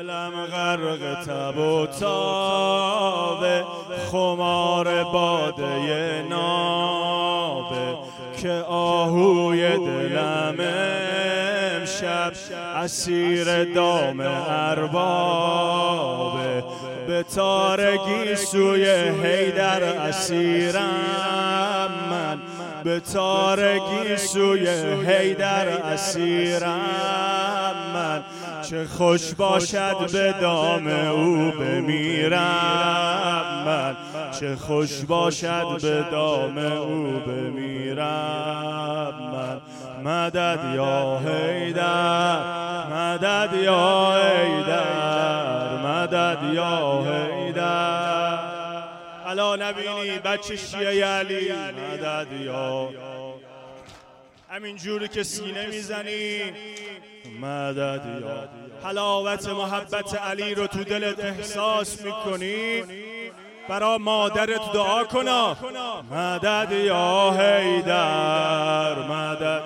دلم غرق تب و تابه، خمار باده نابه که آهوی دلم امشب اسیر دام اربابه. به تارگی سوی حیدر اسیرم من، به تارگی سوی حیدر اسیرم من. چه خوش باشد به دام او بمیرم من، چه خوش باشد به دام او بمیرم من. مدد یا حیدر، مدد یا حیدر، مدد یا حیدر. الا نبینی بچه شیعه علی، مدد یا همین جوری که سینه میزنی مدد یا حلاوت محبت علی رو تو دلت احساس میکنی، برا مادرت دعا کنا مدد یا حیدر، مدد.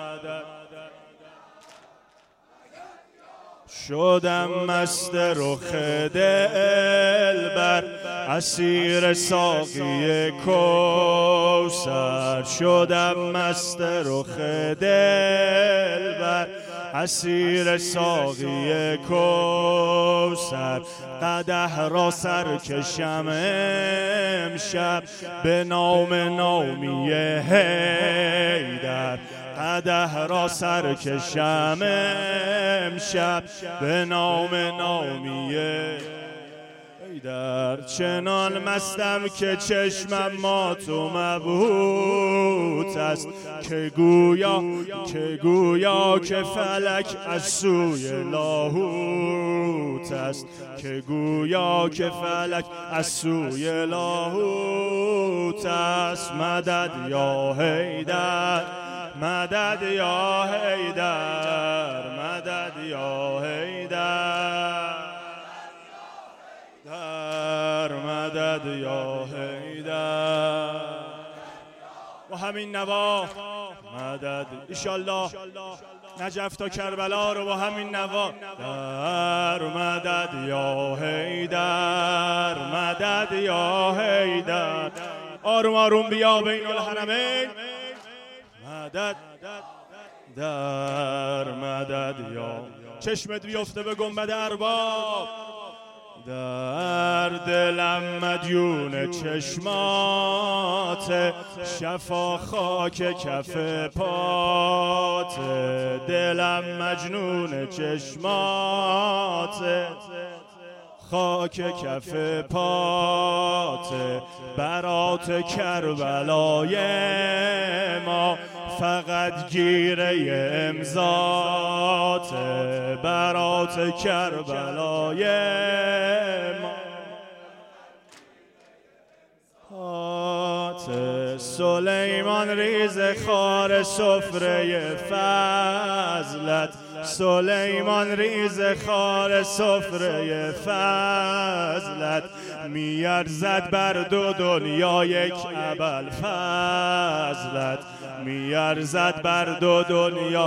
شدم مست رخ دلبر اسیر ساقی کوثر، شدم مست رخ دلبر اسیر ساقی کوثر. قدح را سر کشم امشب به نام نامی حیدر، قدح را سر کشم امشب به نام نامی حیدر. چنان مستم که چشمم مات و مبهوت است، که گویا که فلک از سوی لاهوت است، که گویا که فلک از سوی لاهوت است. مدد یا حیدر، مدد یا حیدر، مدد یا حیدر، مدد یا حیدر. و همین نوا مدد ایشالله نجف تا کربلا رو با همین نوا در مدد یا حیدر، مدد یا حیدر. آروم آروم بیا بین الحرمین مدد در مدد یا. چشمت بیفته به گنبد ارباب، در دلم مدیون چشمات، شفا خاک کف پات. دلم مجنون چشمات، خاک کف پات. برات کربلای ما فقط گیره امضات، برات کربلای ما. سلیمان ریز خار سفره فضلت، سلیمان ریز خار سفره فضلت. میارزد بر دو دنیا یک ابوالفضلت، میارزد بر دو دنیا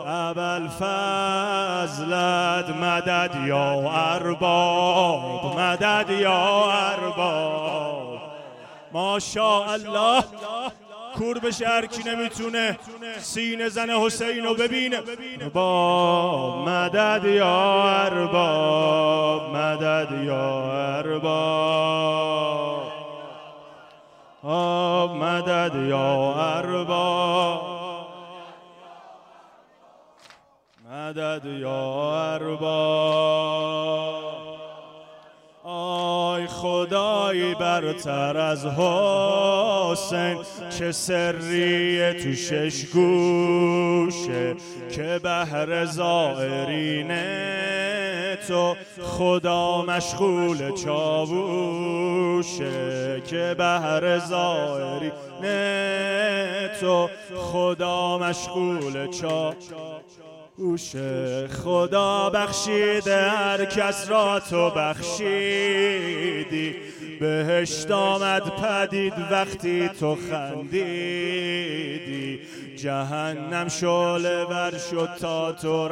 ابوالفضلت. مدد یا ارباب، مدد یا ارباب. ماشاءالله کور بشه هر کی نمیتونه سینه زن حسین رو ببینه. ارباب مدد یا ارباب، مدد یا ارباب، مدد یا ارباب، مدد یا ارباب. آی خدایی برتر از حسین، چه سری تو شش گوشه، که بهر زائرین تو خدا مشغول چاووشه، که بهر زائرین تو خدا مشغول هوش خدا بخشیده هر کس را تو بخشیدی، بهشت آمد پدید وقتی تو خندیدی، جهنم شعله ور شد تا تو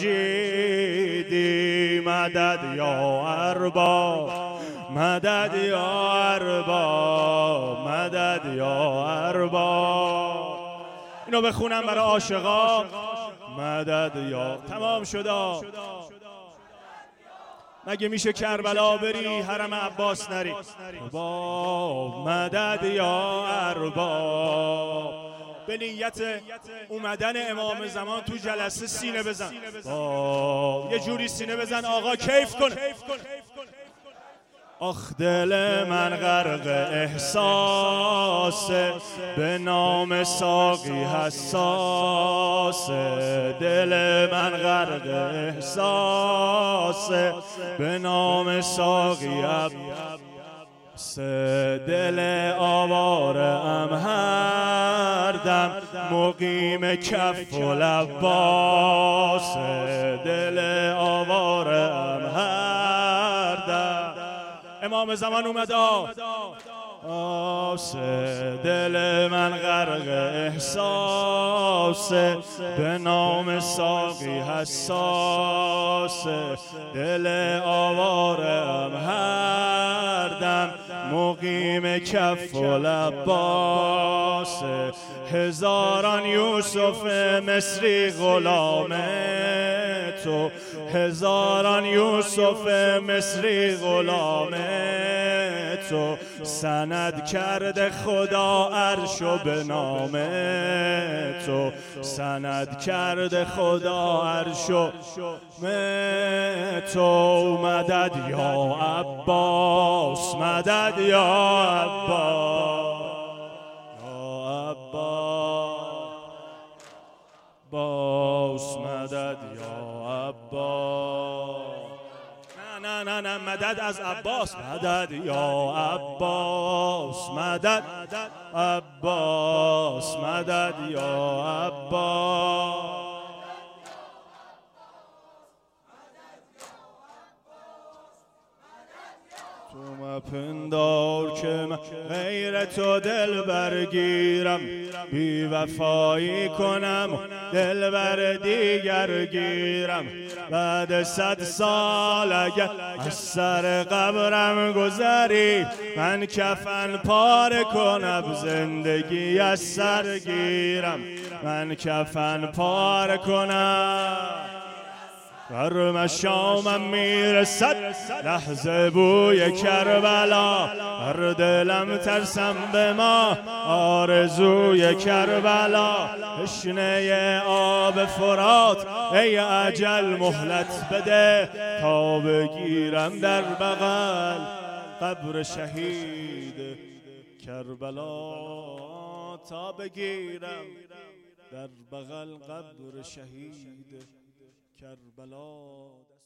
رنجیدی. مدد یا ارباب، مدد یا ارباب، مدد یا ارباب. اینو بخونم برای عاشقا. مدد یا تمام شدا. مگه میشه کربلا بری حرم عباس نری؟ ارباب مدد یا ارباب. به نیت اومدن امام زمان تو جلسه سینه بزن، یه جوری سینه بزن آقا کیف کن. آخ دل من غرق احساسه، به نام ساقی حساسه. دل من غرق احساسه، به نام ساقی حساسه. دل آواره ام هر دم مقیم کف و لباسه. دل آواره ام هر دم. امام زمان اومد دل من غرق احساسه، به نام ساقی حساسه. دل آوارم هر دم مقیم کف و لباسه. هزاران یوسف مصری غلام تو، هزاران یوسف مصری غلام تو. سند کرده خدا عرشو به نام تو، سند کرده خدا عرشو به تو. مدد یا عباس، مدد یا عباس، یا عباس، مدد یا عباس. نه نه نه مدد از عباس. مدد یا عباس، مدد عباس، مدد یا عباس. تو مپندار که من غیر تو دل برگیرم، بی وفایی کنم دل بر دیگر گیرم. بعد 100 سال اگر از سر قبرم گذری، من کفن پاره کنم زندگی از سر گیرم. من کفن پاره کنم. بر مشامم میرسد لحظه بوی کربلا، بر دلم ترسم به ما آرزوی کربلا. تشنه آب فرات ای اجل مهلت بده، تا بگیرم در بغل قبر شهید کربلا. تا بگیرم در بغل قبر شهید کربلا.